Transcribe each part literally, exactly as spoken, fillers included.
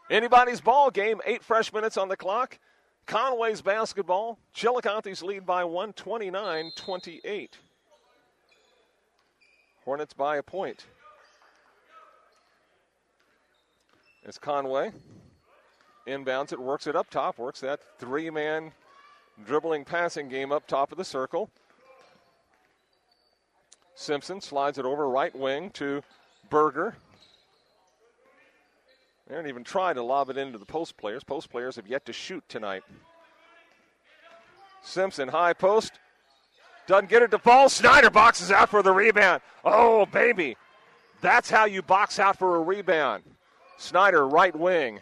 Anybody's ball game, eight fresh minutes on the clock. Conway's basketball. Chillicothe's lead by one, twenty-nine twenty-eight. Hornets by a point. As Conway inbounds it, works it up top, works that three-man dribbling passing game up top of the circle. Simpson slides it over right wing to Berger. They didn't even try to lob it into the post players. Post players have yet to shoot tonight. Simpson, high post. Doesn't get it to fall. Snyder boxes out for the rebound. Oh, baby. That's how you box out for a rebound. Snyder, right wing.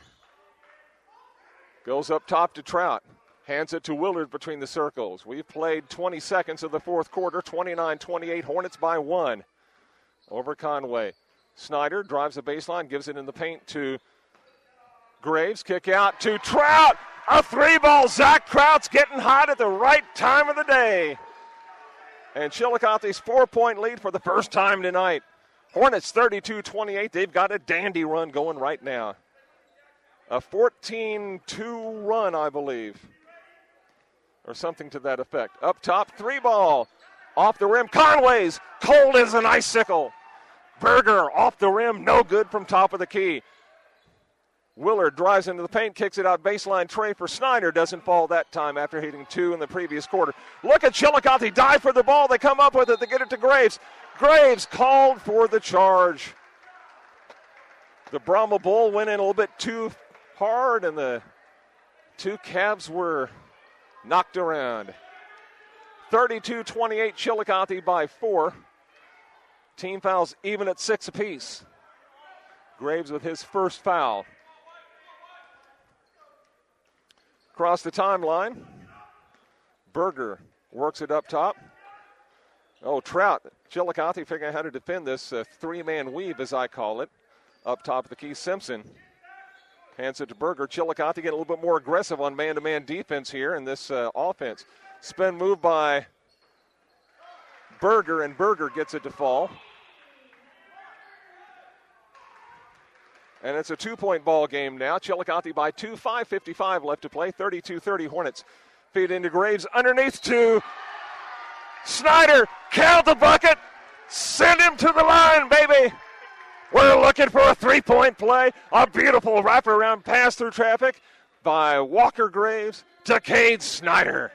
Goes up top to Trout. Hands it to Willard between the circles. We've played twenty seconds of the fourth quarter. twenty-nine twenty-eight. Hornets by one. Over Conway. Snyder drives the baseline, gives it in the paint to Graves. Kick out to Trout. A three ball. Zach Trout's getting hot at the right time of the day. And Chillicothe's four-point lead for the first time tonight. Hornets thirty-two twenty-eight. They've got a dandy run going right now. A fourteen two run, I believe. Or something to that effect. Up top, three ball. Off the rim. Conway's cold as an icicle. Berger off the rim. No good from top of the key. Willard drives into the paint, kicks it out baseline tray for Snyder. Doesn't fall that time after hitting two in the previous quarter. Look at Chillicothe dive for the ball. They come up with it. They get it to Graves. Graves called for the charge. The Brahma Bull went in a little bit too hard, and the two Cavs were knocked around. thirty-two twenty-eight, Chillicothe by four. Team fouls even at six apiece. Graves with his first foul. Across the timeline, Berger works it up top. Oh, Trout. Chillicothe figuring out how to defend this uh, three-man weave, as I call it, up top of the key. Simpson hands it to Berger. Chillicothe getting a little bit more aggressive on man-to-man defense here in this uh, offense. Spin move by Berger, and Berger gets it to fall. And it's a two-point ball game now. Chillicothe by two, five fifty-five left to play. thirty-two thirty Hornets. Feed into Graves. Underneath to Snyder. Count the bucket. Send him to the line, baby. We're looking for a three-point play. A beautiful wraparound pass through traffic by Walker Graves to Cade Snyder.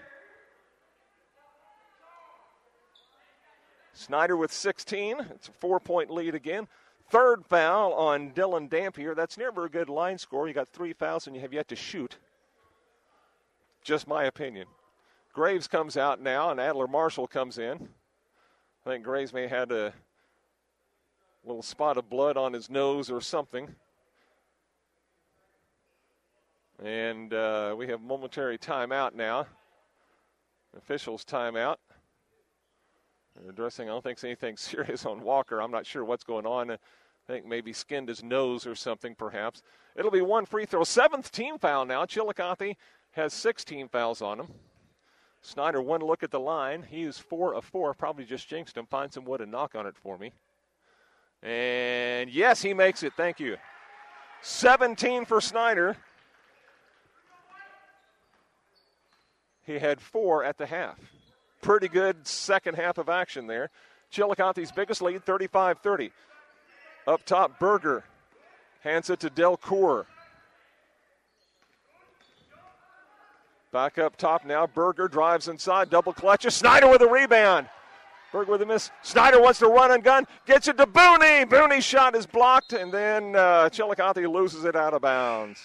Snyder with sixteen. It's a four-point lead again. Third foul on Dylan Dampier. That's never a good line score. You got three fouls and you have yet to shoot. Just my opinion. Graves comes out now and Adler Marshall comes in. I think Graves may have had a little spot of blood on his nose or something. And uh, we have momentary timeout now. Officials timeout. They're addressing, I don't think it's anything serious on Walker. I'm not sure what's going on. I think maybe skinned his nose or something, perhaps. It'll be one free throw. Seventh team foul now. Chillicothe has sixteen fouls on him. Snyder, one look at the line. He is four of four. Probably just jinxed him. Find some wood and knock on it for me. And, yes, he makes it. Thank you. seventeen for Snyder. He had four at the half. Pretty good second half of action there. Chillicothe's biggest lead, thirty-five thirty. Up top, Berger hands it to Delcourt. Back up top now, Berger drives inside, double clutches. Snyder with a rebound. Berger with a miss. Snyder wants to run and gun, gets it to Booney. Booney's shot is blocked, and then uh, Chillicothe loses it out of bounds.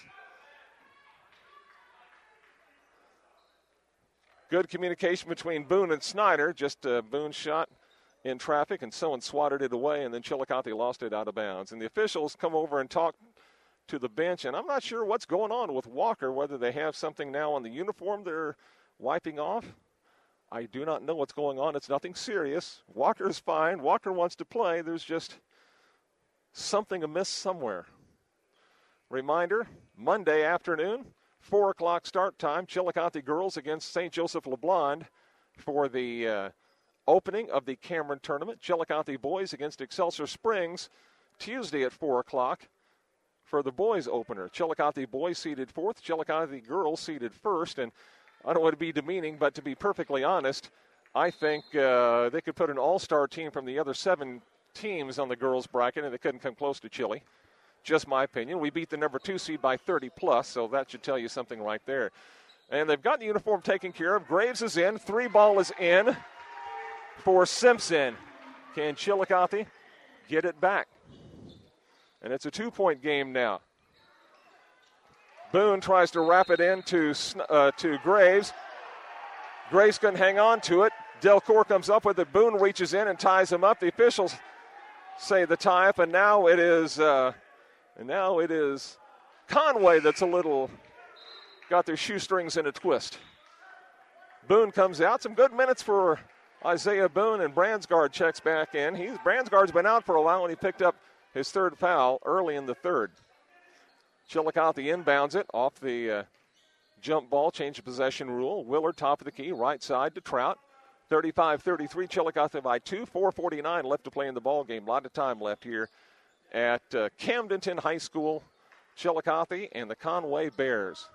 Good communication between Boone and Snyder. Just uh, Boone's shot in traffic, and someone swatted it away, and then Chillicothe lost it out of bounds. And the officials come over and talk to the bench, and I'm not sure what's going on with Walker, whether they have something now on the uniform they're wiping off. I do not know what's going on. It's nothing serious. Walker's fine. Walker wants to play. There's just something amiss somewhere. Reminder, Monday afternoon, four o'clock start time, Chillicothe girls against Saint Joseph LeBlond for the uh, opening of the Cameron tournament. Chillicothe boys against Excelsior Springs Tuesday at four o'clock for the boys opener. Chillicothe boys seated fourth, Chillicothe girls seated first. And I don't want to be demeaning, but to be perfectly honest, I think uh, they could put an all-star team from the other seven teams on the girls' bracket, and they couldn't come close to Chile. Just my opinion. We beat the number two seed by thirty plus, so that should tell you something right there. And they've got the uniform taken care of. Graves is in. Three ball is in for Simpson. Can Chillicothe get it back? And it's a two-point game now. Boone tries to wrap it in to, uh, to Graves. Graves can hang on to it. Delcourt comes up with it. Boone reaches in and ties him up. The officials say the tie-up, and now it is uh, and now it is Conway that's a little got their shoestrings in a twist. Boone comes out. Some good minutes for Isaiah Boone, and Bransgard checks back in. He's Bransgard's been out for a while, and he picked up his third foul early in the third. Chillicothe inbounds it off the uh, jump ball, change of possession rule. Willard, top of the key, right side to Trout. thirty-five thirty-three, Chillicothe by two. four forty-nine left to play in the ball game. A lot of time left here at uh, Camdenton High School. Chillicothe and the Conway Bears.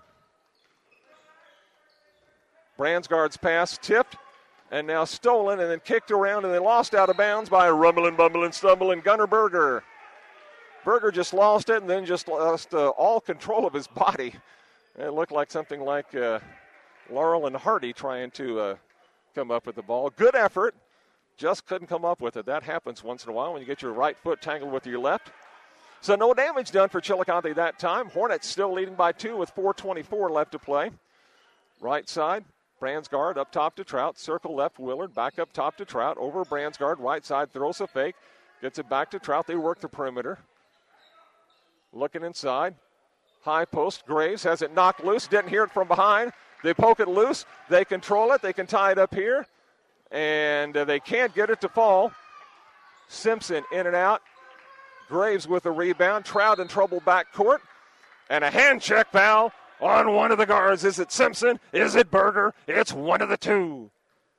Bransgard's pass tipped and now stolen and then kicked around and then lost out of bounds by a rumbling, bumbling, stumbling Gunnar Berger. Berger just lost it and then just lost uh, all control of his body. It looked like something like uh, Laurel and Hardy trying to uh, come up with the ball. Good effort, just couldn't come up with it. That happens once in a while when you get your right foot tangled with your left. So no damage done for Chillicothe that time. Hornets still leading by two with four twenty-four left to play. Right side, Bransgard up top to Trout. Circle left, Willard back up top to Trout. Over Bransgard, right side, throws a fake. Gets it back to Trout. They work the perimeter. Looking inside. High post, Graves has it knocked loose. Didn't hear it from behind. They poke it loose. They control it. They can tie it up here. And uh, they can't get it to fall. Simpson in and out. Graves with a rebound. Trout in trouble back court. And a hand check foul on one of the guards. Is it Simpson? Is it Berger? It's one of the two.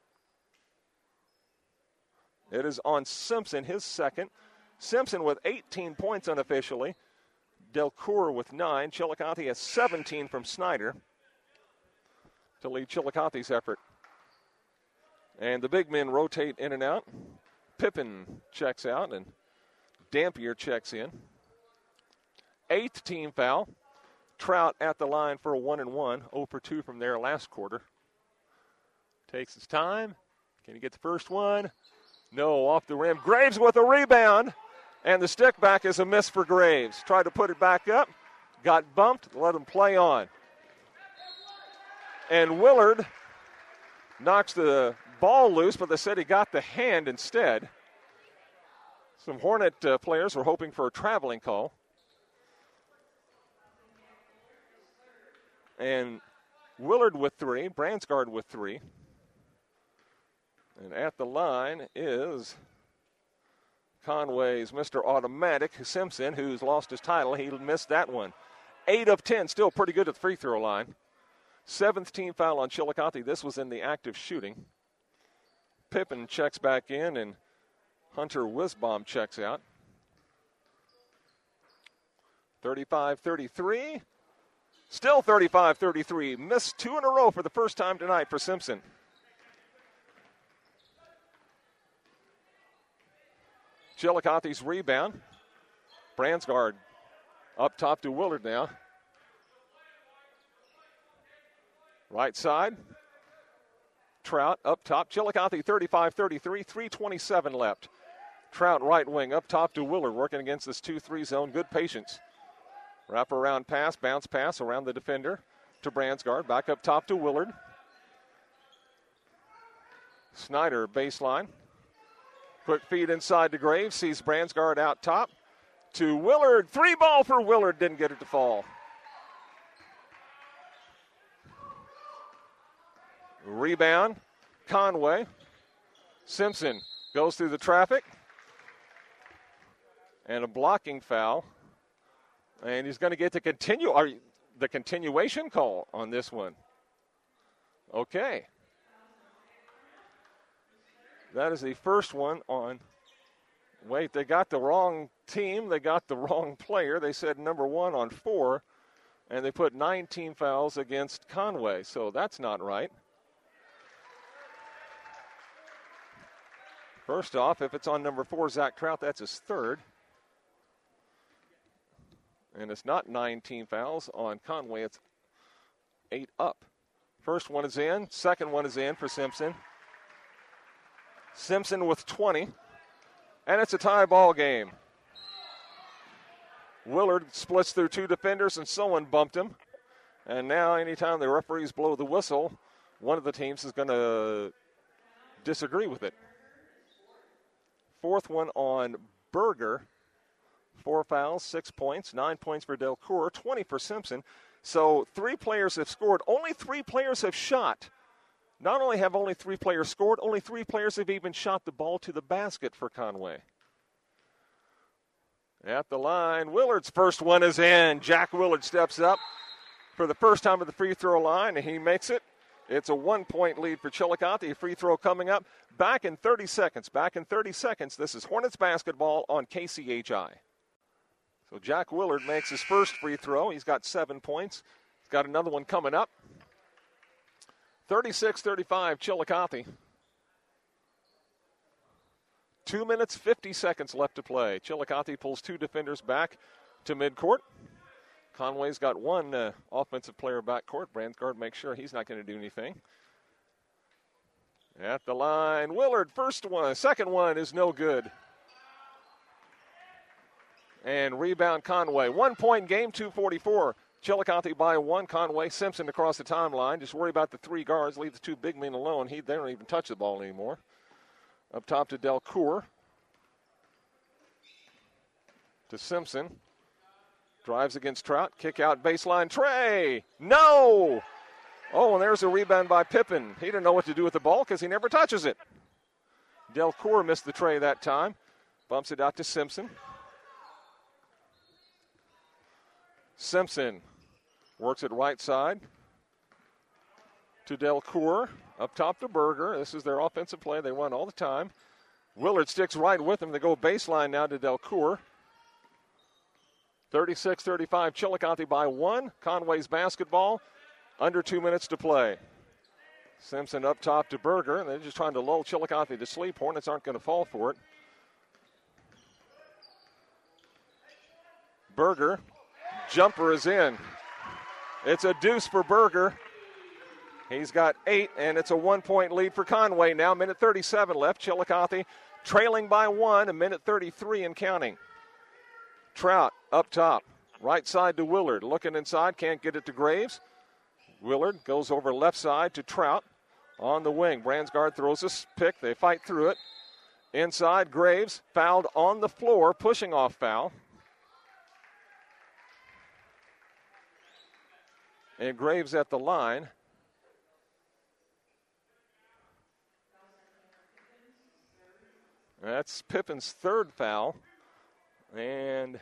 It is on Simpson, his second. Simpson with eighteen points unofficially. Delcourt with nine. Chillicothe has seventeen from Snyder to lead Chillicothe's effort. And the big men rotate in and out. Pippin checks out and Dampier checks in. Eighth team foul. Trout at the line for a one and one. zero for two from there last quarter. Takes his time. Can he get the first one? No, off the rim. Graves with a rebound. And the stick back is a miss for Graves. Tried to put it back up. Got bumped. Let him play on. And Willard knocks the ball loose, but they said he got the hand instead. Some Hornet uh, players were hoping for a traveling call. And Willard with three. Bransgard with three. And at the line is Conway's Mister Automatic, Simpson, who's lost his title. He missed that one. Eight of ten, still pretty good at the free throw line. Seventh team foul on Chillicothe. This was in the active shooting. Pippin checks back in, and Hunter Wisbaum checks out. thirty-five thirty-three. Still thirty-five thirty-three. Missed two in a row for the first time tonight for Simpson. Chillicothe's rebound. Bransgard up top to Willard now. Right side. Trout up top. Chillicothe thirty-five thirty-three. three twenty-seven left. Trout right wing up top to Willard, working against this two three zone. Good patience. Wrap around pass, bounce pass around the defender to Bransgard. Back up top to Willard. Snyder baseline. Quick feed inside to Graves. Sees Bransgard out top to Willard. Three ball for Willard. Didn't get it to fall. Rebound. Conway. Simpson goes through the traffic. And a blocking foul. And he's going to get the continue or the continuation call on this one. Okay. That is the first one on Wait, they got the wrong team. They got the wrong player. They said number one on four, and they put nineteen fouls against Conway, so that's not right. First off, if it's on number four, Zach Trout, that's his third. And it's not nineteen fouls on Conway. It's eight up. First one is in. Second one is in for Simpson. Simpson with twenty. And it's a tie ball game. Willard splits through two defenders, and someone bumped him. And now anytime the referees blow the whistle, one of the teams is going to disagree with it. Fourth one on Berger. Four fouls, six points, nine points for Delcourt, twenty for Simpson. So three players have scored. Only three players have shot. Not only have only three players scored, only three players have even shot the ball to the basket for Conway. At the line, Willard's first one is in. Jack Willard steps up for the first time at the free throw line, and he makes it. It's a one-point lead for Chillicothe. Free throw coming up. Back in thirty seconds. Back in thirty seconds. This is Hornets basketball on K C H I. So Jack Willard makes his first free throw. He's got seven points. He's got another one coming up. thirty-six thirty-five, Chillicothe. Two minutes, fifty seconds left to play. Chillicothe pulls two defenders back to midcourt. Conway's got one uh, offensive player backcourt. Bransgard makes sure he's not going to do anything. At the line, Willard, first one. Second one is no good. And rebound Conway. One-point game, two forty-four. Chillicothe by one. Conway, Simpson across the timeline. Just worry about the three guards. Leave the two big men alone. He, they don't even touch the ball anymore. Up top to Delcourt. To Simpson. Drives against Trout. Kick out baseline. Trey! No! Oh, and there's a rebound by Pippin. He didn't know what to do with the ball because he never touches it. Delcourt missed the tray that time. Bumps it out to Simpson. Simpson works it right side to Delcourt. Up top to Berger. This is their offensive play. They run all the time. Willard sticks right with him. They go baseline now to Delcourt. thirty-six thirty-five, Chillicothe by one. Conway's basketball. Under two minutes to play. Simpson up top to Berger. And they're just trying to lull Chillicothe to sleep. Hornets aren't going to fall for it. Berger. Jumper is in. It's a deuce for Berger. He's got eight, and it's a one-point lead for Conway now. Minute thirty-seven left. Chillicothe trailing by one, a minute thirty-three and counting. Trout up top. Right side to Willard. Looking inside, can't get it to Graves. Willard goes over left side to Trout on the wing. Bransgard throws a pick. They fight through it. Inside, Graves fouled on the floor, pushing off foul. And Graves at the line. That's Pippin's third foul. And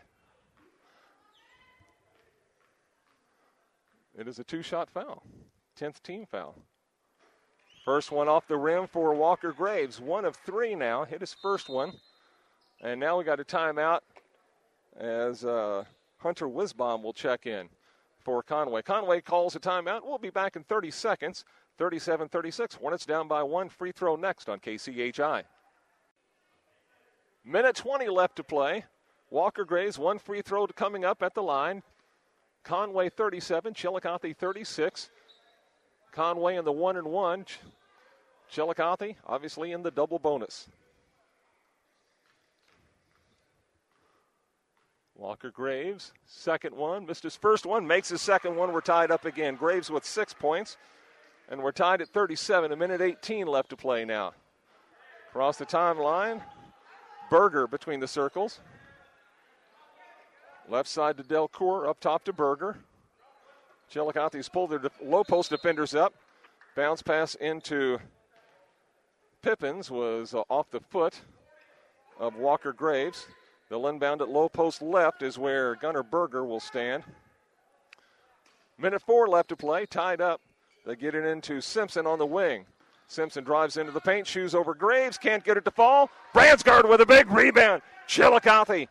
it is a two-shot foul. tenth team foul. First one off the rim for Walker Graves. One of three now. Hit his first one. And now we got a timeout as uh, Hunter Wisbaum will check in for Conway. Conway calls a timeout. We'll be back in thirty seconds. thirty-seven thirty-six. Hornets down by one. Free throw next on K C H I. Minute twenty left to play. Walker Graves, one free throw coming up at the line. Conway thirty-seven, Chillicothe thirty-six. Conway in the one and one. Ch- Chillicothe obviously in the double bonus. Walker Graves, second one, missed his first one, makes his second one. We're tied up again. Graves with six points, and we're tied at thirty-seven. A minute eighteen left to play now. Across the timeline, Berger between the circles. Left side to Delcourt, up top to Berger. Chillicothe's pulled their def- low post defenders up. Bounce pass into Pippins was uh, off the foot of Walker Graves. They'll inbound at low post left is where Gunnar Berger will stand. Minute four left to play, tied up. They get it into Simpson on the wing. Simpson drives into the paint, shoes over Graves, can't get it to fall. Bransgard with a big rebound. Chillicothe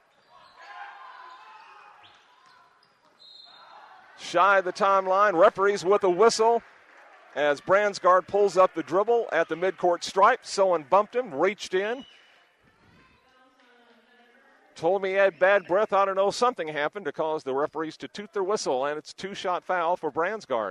shy of the timeline. Referees with a whistle as Bransgard pulls up the dribble at the midcourt stripe. Someone bumped him, reached in. Told me he had bad breath. I don't know. Something happened to cause the referees to toot their whistle, and it's a two-shot foul for Bransgard.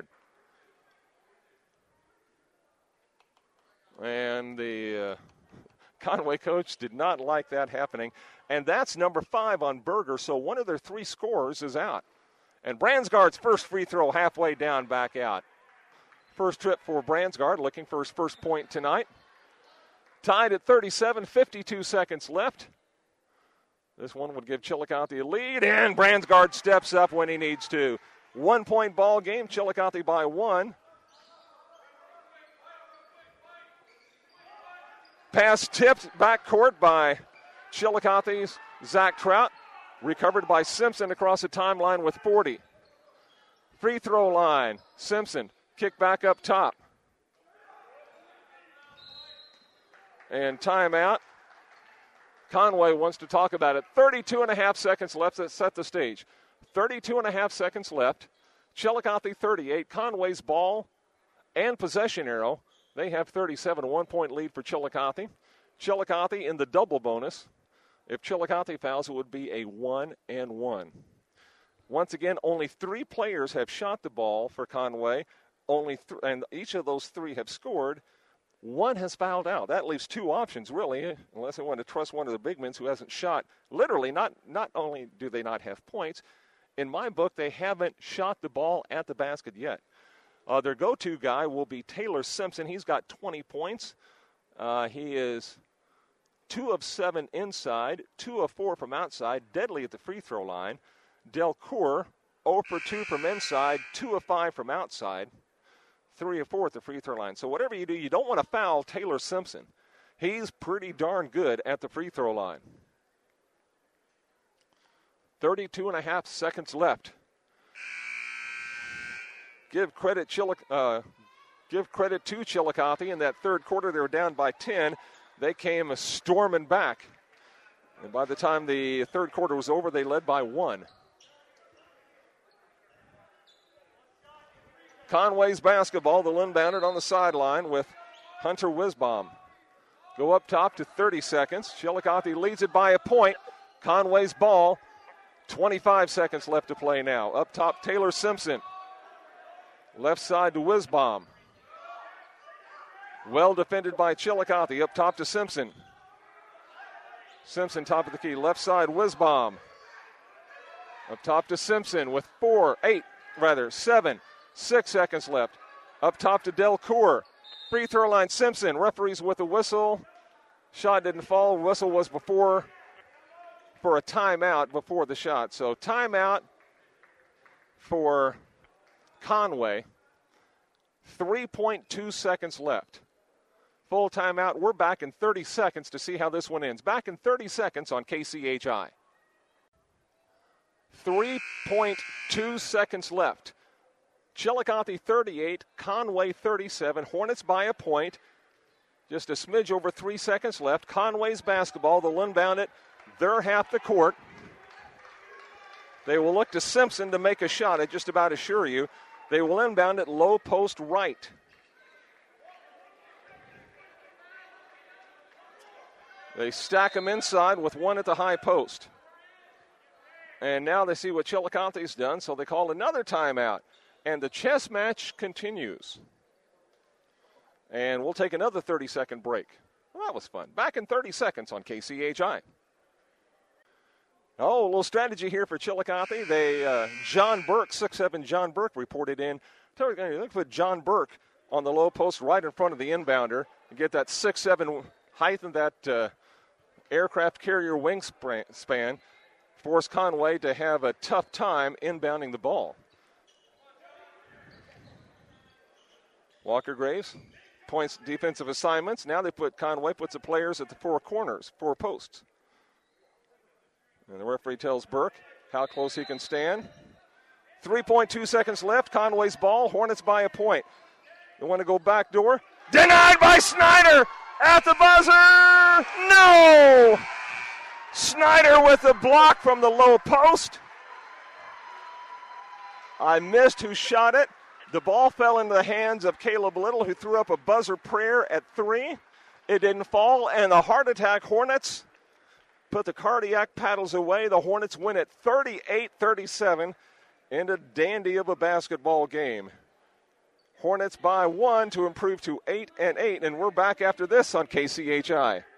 And the uh, Conway coach did not like that happening. And that's number five on Berger, so one of their three scorers is out. And Bransgard's first free throw halfway down, back out. First trip for Bransgard, looking for his first point tonight. Tied at thirty-seven, fifty-two seconds left. This one would give Chillicothe a lead, and Bransgard steps up when he needs to. One-point ball game, Chillicothe by one. Pass tipped backcourt by Chillicothe's Zach Trout. Recovered by Simpson across the timeline with forty. Free throw line, Simpson. Kick back up top. And timeout. Conway wants to talk about it. thirty-two and a half seconds left to set the stage. thirty-two and a half seconds left. Chillicothe thirty-eight. Conway's ball and possession arrow. They have thirty-seven, a one-point lead for Chillicothe. Chillicothe in the double bonus. If Chillicothe fouls, it would be a one and one. Once again, only three players have shot the ball for Conway. Only th- and each of those three have scored. One has fouled out. That leaves two options, really, unless they want to trust one of the big men who hasn't shot. Literally, not, not only do they not have points, in my book, they haven't shot the ball at the basket yet. Uh, their go-to guy will be Taylor Simpson. He's got twenty points. Uh, he is two of seven inside, two of four from outside, deadly at the free throw line. Delcourt, zero for two from inside, two of five from outside, three of four at the free throw line. So whatever you do, you don't want to foul Taylor Simpson. He's pretty darn good at the free throw line. thirty-two and a half seconds left. Give credit, Chillic- uh, give credit to Chillicothe. In that third quarter, they were down by ten. They came storming back. And by the time the third quarter was over, they led by one. Conway's basketball, the inbounder on the sideline with Hunter Wisbaum. Go up top to thirty seconds. Chillicothe leads it by a point. Conway's ball, twenty-five seconds left to play now. Up top, Taylor Simpson. Left side to Wisbaum. Well defended by Chillicothe. Up top to Simpson. Simpson top of the key. Left side, Wisbaum. Up top to Simpson with four, eight, rather, seven, six seconds left. Up top to Delcourt. Free throw line, Simpson. Referees with a whistle. Shot didn't fall. Whistle was before, for a timeout before the shot. So timeout for Conway. three point two seconds left. Full timeout. We're back in thirty seconds to see how this one ends. Back in thirty seconds on K C H I. three point two seconds left. Chillicothe thirty-eight, Conway thirty-seven. Hornets by a point. Just a smidge over three seconds left. Conway's basketball. They'll inbound it. They're half the court. They will look to Simpson to make a shot, I just about assure you. They will inbound it low post right. They stack them inside with one at the high post. And now they see what Chillicothe's done, so they call another timeout. And the chess match continues. And we'll take another thirty-second break. Well, that was fun. Back in thirty seconds on K C H I. Oh, a little strategy here for Chillicothe. They, uh, John Burke, six seven John Burke reported in. Look for John Burke on the low post right in front of the inbounder. And get that six seven height and that uh, aircraft carrier wingspan. Force Conway to have a tough time inbounding the ball. Walker Graves points defensive assignments. Now they put Conway puts the players at the four corners, four posts. And the referee tells Burke how close he can stand. three point two seconds left. Conway's ball. Hornets by a point. They want to go back door. Denied by Snyder at the buzzer. No! Snyder with the block from the low post. I missed who shot it. The ball fell into the hands of Caleb Little, who threw up a buzzer prayer at three. It didn't fall, and the Heart Attack Hornets put the cardiac paddles away. The Hornets win it thirty-eight thirty-seven in a dandy of a basketball game. Hornets by one to improve to eight and eight, and we're back after this on K C H I.